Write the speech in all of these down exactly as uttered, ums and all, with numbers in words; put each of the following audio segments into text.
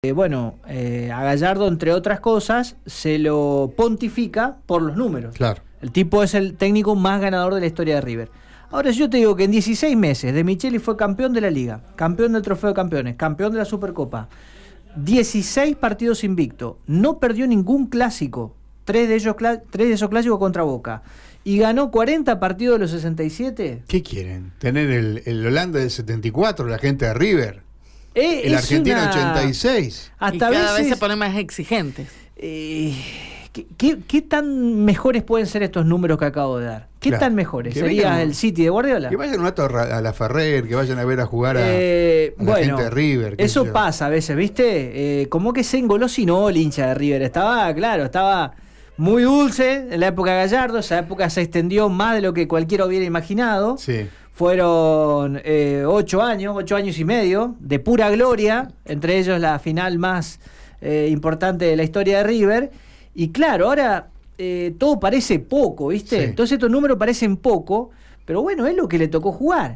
Eh, bueno, eh, a Gallardo, entre otras cosas, se lo pontifica por los números. Claro. El tipo es el técnico más ganador de la historia de River. Ahora, yo te digo que en dieciséis meses De Micheli fue campeón de la Liga, campeón del Trofeo de Campeones, campeón de la Supercopa, dieciséis partidos invicto, no perdió ningún clásico, tres de ellos, tres de esos clásicos contra Boca, y ganó cuarenta partidos de los sesenta y siete. ¿Qué quieren? ¿Tener el, el Holanda del setenta y cuatro, la gente de River? Eh, el Argentina una... ochenta y seis. Hasta y cada veces... vez se ponen más exigentes. Eh, ¿qué, qué, ¿Qué tan mejores pueden ser estos números que acabo de dar? ¿Qué claro. tan mejores? ¿Sería vengan, el City de Guardiola? Que vayan un rato a la Ferrer, que vayan a ver a jugar a, eh, a la bueno, gente de River. Eso pasa a veces, ¿viste? Eh, como que se engolosinó el hincha de River. Estaba, claro, estaba muy dulce en la época de Gallardo. Esa época se extendió más de lo que cualquiera hubiera imaginado. Sí. Fueron eh, ocho años, ocho años y medio de pura gloria, entre ellos la final más eh, importante de la historia de River. Y claro, ahora eh, todo parece poco, ¿viste? Sí. Entonces estos números parecen poco, pero bueno, es lo que le tocó jugar.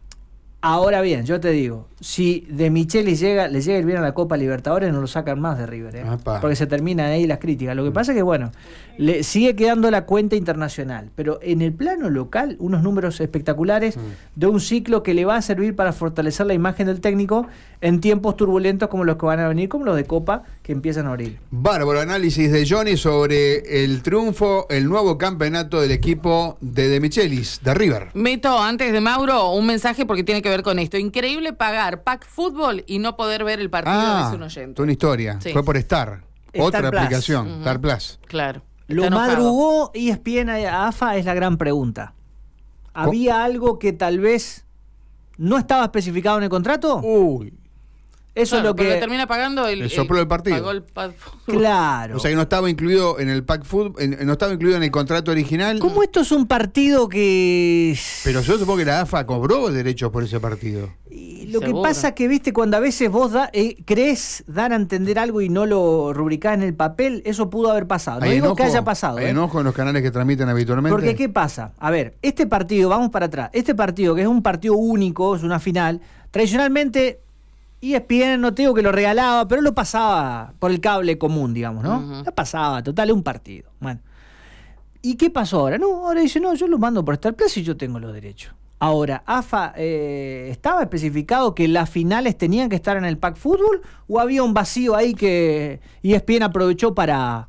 Ahora bien, yo te digo, si De Micheli llega, le llega el bien a la Copa Libertadores, no lo sacan más de River, ¿eh? Porque se terminan ahí las críticas. Lo que pasa es que, bueno, le sigue quedando la cuenta internacional, pero en el plano local, unos números espectaculares de un ciclo que le va a servir para fortalecer la imagen del técnico en tiempos turbulentos como los que van a venir, como los de Copa, que empiezan a abrir. Bárbaro análisis de Johnny sobre el triunfo, el nuevo campeonato del equipo de De Michelis, de River. Meto, antes de Mauro, un mensaje porque tiene que ver con esto. Increíble pagar Pack Fútbol y no poder ver el partido, ah, dice un oyente. Una historia. Sí. Fue por Star. Star Otra Plus. Aplicación, uh-huh. Star Plus. Claro. ¿Lo madrugó E S P N a AFA? Es la gran pregunta. ¿Había ¿Cómo? algo que tal vez no estaba especificado en el contrato? Uy. Eso claro, es lo que... le termina pagando el... El soplo del partido. Pagó el pack fútbol. Claro. O sea que no estaba incluido en el pack fútbol, no estaba incluido en el contrato original. ¿Cómo esto es un partido que... Pero yo supongo que la AFA cobró derechos por ese partido. Y lo Seguro. que pasa es que, viste, cuando a veces vos da, eh, crees dar a entender algo y no lo rubricás en el papel, eso pudo haber pasado. No digo enojo, que haya pasado. Hay ¿eh? enojo en los canales que transmiten habitualmente. Porque, ¿qué pasa? A ver, este partido, vamos para atrás, este partido que es un partido único, es una final, tradicionalmente... E S P N, no te digo que lo regalaba, pero lo pasaba por el cable común, digamos, ¿no? Uh-huh. Lo pasaba, total, es un partido. Bueno. ¿Y qué pasó ahora? No, ahora dice, no, yo lo mando por Star Plus y yo tengo los derechos. Ahora, AFA, eh, ¿estaba especificado que las finales tenían que estar en el Pack Fútbol o había un vacío ahí que E S P N aprovechó para,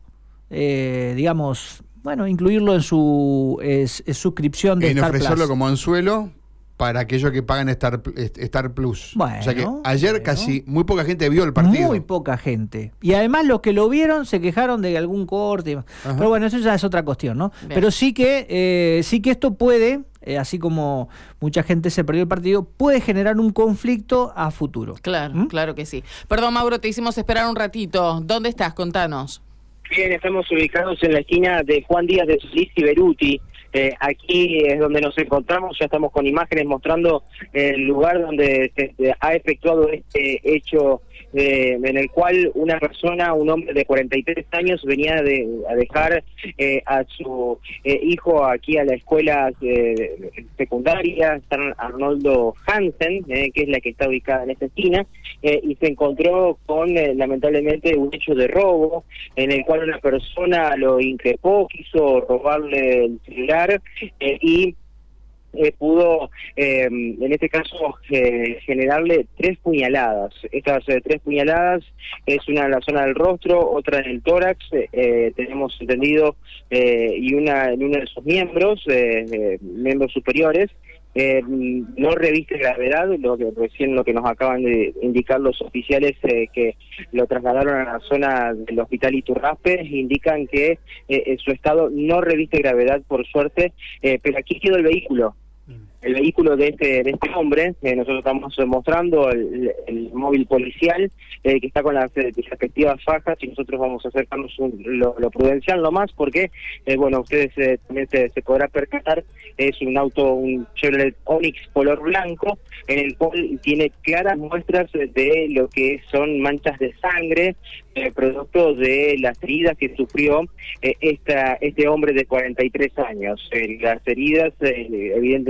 eh, digamos, bueno, incluirlo en su eh, suscripción de en Star Plus? En ofrecerlo como anzuelo para aquellos que pagan Star, Star Plus. Bueno, o sea que ayer bueno. casi muy poca gente vio el partido. Muy poca gente. Y además los que lo vieron se quejaron de algún corte. Ajá. Pero bueno, eso ya es otra cuestión, ¿no? Bien. Pero sí que, eh, sí que esto puede, eh, así como mucha gente se perdió el partido, puede generar un conflicto a futuro. Claro, ¿Mm? claro que sí. Perdón, Mauro, te hicimos esperar un ratito. ¿Dónde estás? Contanos. Bien, estamos ubicados en la esquina de Juan Díaz de Solís y Beruti. Eh, aquí es donde nos encontramos, ya estamos con imágenes mostrando el lugar donde se, se ha efectuado este hecho eh, en el cual una persona, un hombre de cuarenta y tres años, venía de, a dejar eh, a su eh, hijo aquí a la escuela eh, secundaria, San Arnoldo Hansen, eh, que es la que está ubicada en esta esquina, eh, y se encontró con eh, lamentablemente un hecho de robo en el cual una persona lo increpó, quiso robarle el celular Eh, y eh, pudo, eh, en este caso, eh, generarle tres puñaladas. Estas eh, tres puñaladas es una en la zona del rostro, otra en el tórax, eh, tenemos entendido, eh, y una en uno de sus miembros, eh, eh, miembros superiores. Eh, no reviste gravedad, lo que recién lo que nos acaban de indicar los oficiales eh, que lo trasladaron a la zona del hospital Iturraspe, indican que eh, su estado no reviste gravedad por suerte, eh, pero aquí quedó el vehículo. El vehículo de este de este hombre, eh, nosotros estamos mostrando el, el móvil policial eh, que está con las eh, respectivas fajas y nosotros vamos a acercarnos un, lo, lo prudencial nomás porque, eh, bueno, ustedes eh, también se, se podrá percatar, es un auto, un Chevrolet Onix color blanco, en el cual tiene claras muestras de lo que son manchas de sangre, eh, producto de las heridas que sufrió eh, esta este hombre de cuarenta y tres años. Eh, las heridas, eh, evidentemente,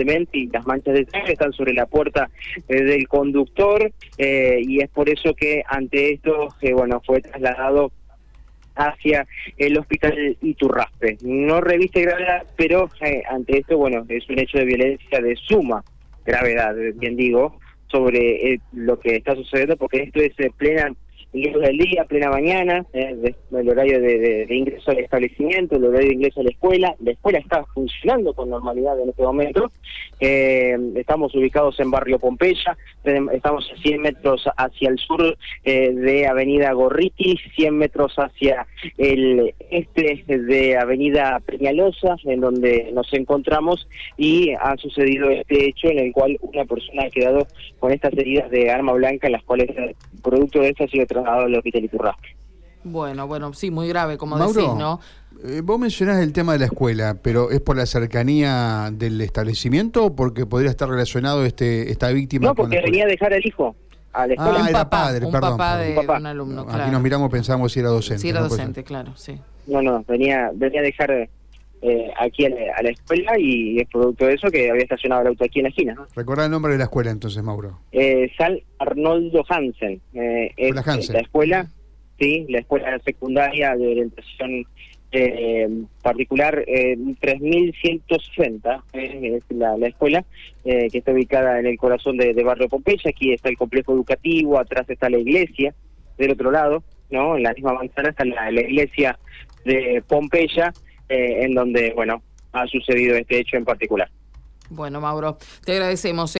y las manchas de sangre están sobre la puerta eh, del conductor, eh, y es por eso que ante esto, eh, bueno, fue trasladado hacia el hospital Iturraspe. No reviste gravedad, pero eh, ante esto, bueno, es un hecho de violencia de suma gravedad, bien digo, sobre eh, lo que está sucediendo, porque esto es eh, plena ingreso del día, plena mañana, eh, el horario de, de, de ingreso al establecimiento, el horario de ingreso a la escuela. La escuela está funcionando con normalidad en este momento. Eh, estamos ubicados en Barrio Pompeya, estamos a cien metros hacia el sur eh, de Avenida Gorriti, cien metros hacia el este de Avenida Peñalosa, en donde nos encontramos, y ha sucedido este hecho en el cual una persona ha quedado con estas heridas de arma blanca, en las cuales el producto de esto ha sido trasladado al hospital Iturraspe. Bueno, bueno, sí, muy grave, como Mauro, decís, ¿no? Eh, vos mencionás el tema de la escuela, pero ¿es por la cercanía del establecimiento o porque podría estar relacionado este esta víctima? No, porque con la venía a dejar al hijo a la escuela. Ah, un era papá, padre, un perdón, papá de, perdón. Un papá. de un alumno, Aquí claro. nos miramos, pensamos si era docente. Sí, era ¿no? Pues- docente, claro, sí. No, no, venía, venía a dejar eh, aquí a la, a la escuela, y es producto de eso que había estacionado el auto aquí en la esquina, ¿no? Recordá el nombre de la escuela entonces, Mauro. Eh, Sal Arnoldo Hansen, eh, es Hola, Hansen. la escuela, sí, la escuela secundaria de orientación eh, particular eh, tres mil ciento sesenta, eh, es la, la escuela eh, que está ubicada en el corazón de, de Barrio Pompeya. Aquí está el complejo educativo, atrás está la iglesia, del otro lado, ¿no? En la misma manzana está la, la iglesia de Pompeya, eh, en donde, bueno, ha sucedido este hecho en particular. Bueno, Mauro, te agradecemos.